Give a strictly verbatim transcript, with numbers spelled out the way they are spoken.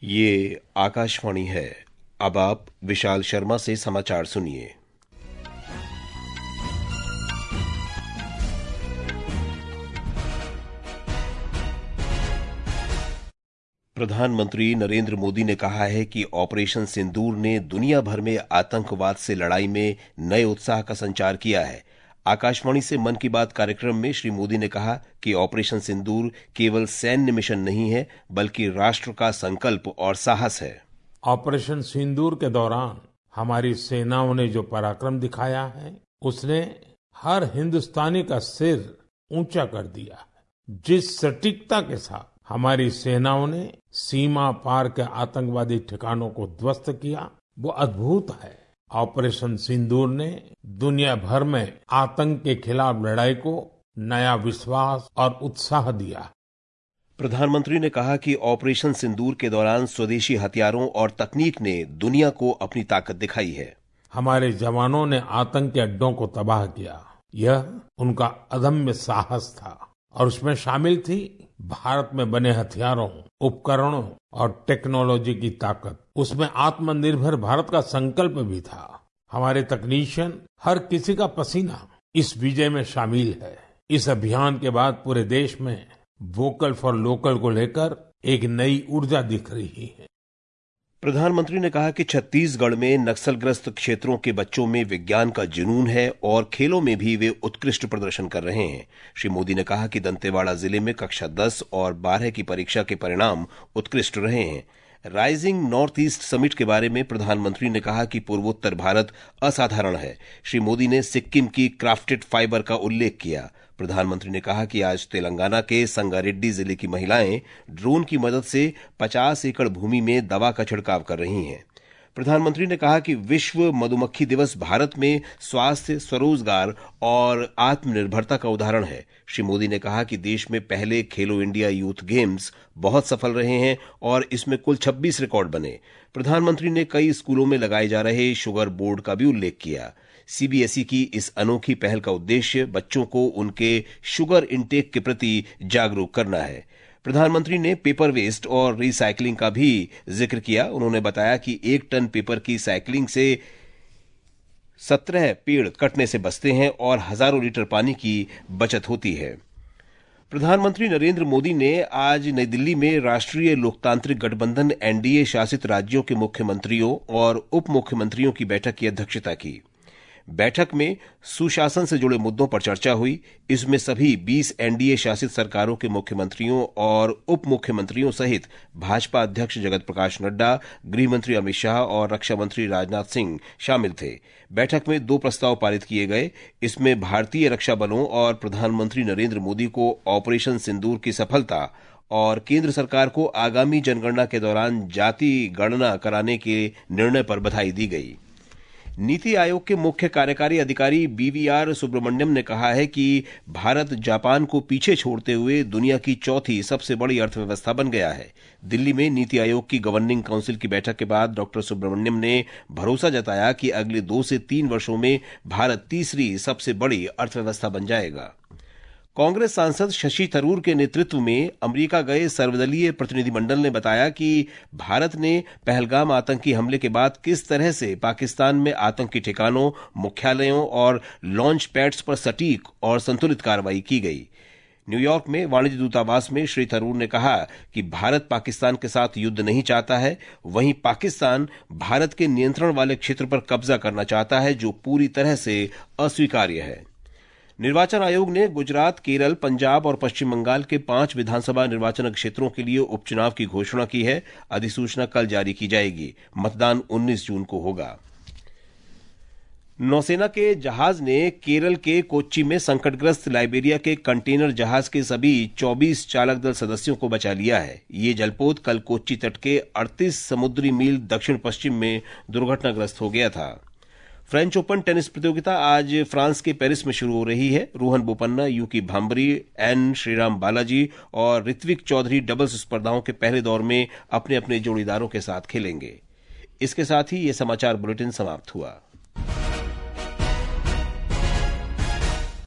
ये आकाशवाणी है। अब आप विशाल शर्मा से समाचार सुनिए। प्रधानमंत्री नरेंद्र मोदी ने कहा है कि ऑपरेशन सिंदूर ने दुनिया भर में आतंकवाद से लड़ाई में नए उत्साह का संचार किया है। आकाशवाणी से मन की बात कार्यक्रम में श्री मोदी ने कहा कि ऑपरेशन सिंदूर केवल सैन्य मिशन नहीं है, बल्कि राष्ट्र का संकल्प और साहस है। ऑपरेशन सिंदूर के दौरान हमारी सेनाओं ने जो पराक्रम दिखाया है, उसने हर हिंदुस्तानी का सिर ऊंचा कर दिया है। जिस सटीकता के साथ हमारी सेनाओं ने सीमा पार के आतंकवादी ठिकानों को ध्वस्त किया, वो अद्भुत है। ऑपरेशन सिंदूर ने दुनिया भर में आतंक के खिलाफ लड़ाई को नया विश्वास और उत्साह दिया। प्रधानमंत्री ने कहा कि ऑपरेशन सिंदूर के दौरान स्वदेशी हथियारों और तकनीक ने दुनिया को अपनी ताकत दिखाई है। हमारे जवानों ने आतंक के अड्डों को तबाह किया। यह उनका अदम्य साहस था और उसमें शामिल थी भारत में बने हथियारों, उपकरणों और टेक्नोलॉजी की ताकत। उसमें आत्मनिर्भर भारत का संकल्प भी था। हमारे तकनीशियन, हर किसी का पसीना इस विजय में शामिल है। इस अभियान के बाद पूरे देश में वोकल फॉर लोकल को लेकर एक नई ऊर्जा दिख रही है। प्रधानमंत्री ने कहा कि छत्तीसगढ़ में नक्सलग्रस्त क्षेत्रों के बच्चों में विज्ञान का जुनून है और खेलों में भी वे उत्कृष्ट प्रदर्शन कर रहे हैं। श्री मोदी ने कहा कि दंतेवाड़ा जिले में कक्षा दस और बारह की परीक्षा के परिणाम उत्कृष्ट रहे हैं। राइजिंग नॉर्थ ईस्ट समिट के बारे में प्रधानमंत्री ने कहा कि पूर्वोत्तर भारत असाधारण है। श्री मोदी ने सिक्किम की क्राफ्टेड फाइबर का उल्लेख किया। प्रधानमंत्री ने कहा कि आज तेलंगाना के संगारेड्डी जिले की महिलाएं ड्रोन की मदद से पचास एकड़ भूमि में दवा का छिड़काव कर रही हैं। प्रधानमंत्री ने कहा कि विश्व मधुमक्खी दिवस भारत में स्वास्थ्य, स्वरोजगार और आत्मनिर्भरता का उदाहरण है। श्री मोदी ने कहा कि देश में पहले खेलो इंडिया यूथ गेम्स बहुत सफल रहे हैं और इसमें कुल छब्बीस रिकॉर्ड बने। प्रधानमंत्री ने कई स्कूलों में लगाए जा रहे शुगर बोर्ड का भी उल्लेख किया। सीबीएसई की इस अनोखी पहल का उद्देश्य बच्चों को उनके शुगर इंटेक के प्रति जागरूक करना है। प्रधानमंत्री ने पेपर वेस्ट और रिसाइकलिंग का भी जिक्र किया। उन्होंने बताया कि एक टन पेपर की साइकिलिंग से सत्रह पेड़ कटने से बचते हैं और हजारों लीटर पानी की बचत होती है। प्रधानमंत्री नरेंद्र मोदी ने आज नई दिल्ली में राष्ट्रीय लोकतांत्रिक गठबंधन एनडीए शासित राज्यों के मुख्यमंत्रियों और उप मुख्यमंत्रियों की बैठक की अध्यक्षता की। बैठक में सुशासन से जुड़े मुद्दों पर चर्चा हुई। इसमें सभी बीस एनडीए शासित सरकारों के मुख्यमंत्रियों और उप मुख्यमंत्रियों सहित भाजपा अध्यक्ष जगत प्रकाश नड्डा, गृह मंत्री अमित शाह और रक्षा मंत्री राजनाथ सिंह शामिल थे। बैठक में दो प्रस्ताव पारित किए गए। इसमें भारतीय रक्षा बलों और प्रधानमंत्री नरेंद्र मोदी को ऑपरेशन सिंदूर की सफलता और केंद्र सरकार को आगामी जनगणना के दौरान जाति गणना कराने के निर्णय पर बधाई दी गई। नीति आयोग के मुख्य कार्यकारी अधिकारी बीवीआर सुब्रमण्यम ने कहा है कि भारत जापान को पीछे छोड़ते हुए दुनिया की चौथी सबसे बड़ी अर्थव्यवस्था बन गया है। दिल्ली में नीति आयोग की गवर्निंग काउंसिल की बैठक के बाद डॉक्टर सुब्रमण्यम ने भरोसा जताया कि अगले दो से तीन वर्षों में भारत तीसरी सबसे बड़ी अर्थव्यवस्था बन जाएगा। कांग्रेस सांसद शशि थरूर के नेतृत्व में अमेरिका गए सर्वदलीय प्रतिनिधिमंडल ने बताया कि भारत ने पहलगाम आतंकी हमले के बाद किस तरह से पाकिस्तान में आतंकी ठिकानों, मुख्यालयों और लॉन्च पैड्स पर सटीक और संतुलित कार्रवाई की गई। न्यूयॉर्क में वाणिज्य दूतावास में श्री थरूर ने कहा कि भारत पाकिस्तान के साथ युद्ध नहीं चाहता है, वहीं पाकिस्तान भारत के नियंत्रण वाले क्षेत्र पर कब्जा करना चाहता है, जो पूरी तरह से अस्वीकार्य है। निर्वाचन आयोग ने गुजरात, केरल, पंजाब और पश्चिम बंगाल के पांच विधानसभा निर्वाचन क्षेत्रों के लिए उपचुनाव की घोषणा की है। अधिसूचना कल जारी की जाएगी। मतदान उन्नीस जून को होगा। नौसेना के जहाज ने केरल के कोच्चि में संकटग्रस्त लाइबेरिया के कंटेनर जहाज के सभी चौबीस चालक दल सदस्यों को बचा लिया है। ये जलपोत कल कोच्चि तट के अड़तीस समुद्री मील दक्षिण पश्चिम में दुर्घटनाग्रस्त हो गया था। फ्रेंच ओपन टेनिस प्रतियोगिता आज फ्रांस के पेरिस में शुरू हो रही है। रोहन बोपन्ना, यूकी भांबरी, एन श्रीराम बालाजी और ऋत्विक चौधरी डबल्स स्पर्धाओं के पहले दौर में अपने अपने जोड़ीदारों के साथ खेलेंगे। इसके साथ ही ये समाचार बुलेटिन समाप्त हुआ।